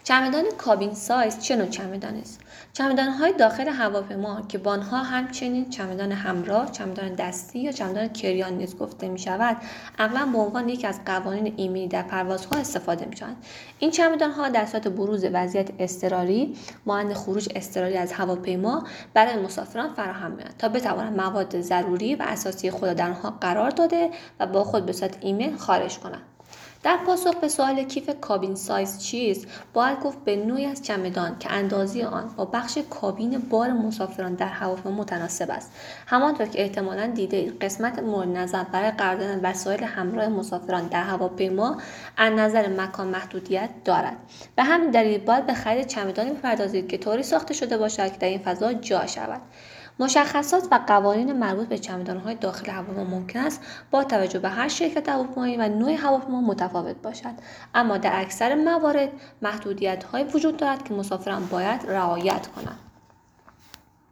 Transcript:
چمدان کابین سایز چه نوع چمدانی است؟ چمدان‌های داخل هواپیما که با آنها همچنین چمدان همراه، چمدان دستی یا چمدان کریان نیز گفته می‌شود، اغلب به عنوان یکی از قوانین ایمنی در پروازها استفاده می‌شوند. این چمدان‌ها در صورت بروز وضعیت اضطراری مانند خروج اضطراری از هواپیما برای مسافران فراهم می‌آیند تا بتوانند مواد ضروری و اساسی خود را در آنها قرار داده و با خود به صورت ایمن خارج کنند. در پاسخ به سوال کیف کابین سایز چیست، باید گفت به نوعی از چمدان که اندازه آن با بخش کابین بار مسافران در هواپیما متناسب است. همانطور که احتمالاً دیده‌اید، قسمت مورد نظر برای قرار دادن وسایل همراه مسافران در هواپیما از نظر مکان محدودیت دارد. به همین دلیل باید به خرید چمدانی بپردازید که طوری ساخته شده باشد که در این فضا جا شود. مشخصات و قوانین مربوط به چمدان‌های داخل هواپیما ممکن است با توجه به هر شرکت هواپیمایی و نوع هواپیما متفاوت باشد، اما در اکثر موارد محدودیت‌هایی وجود دارد که مسافران باید رعایت کنند.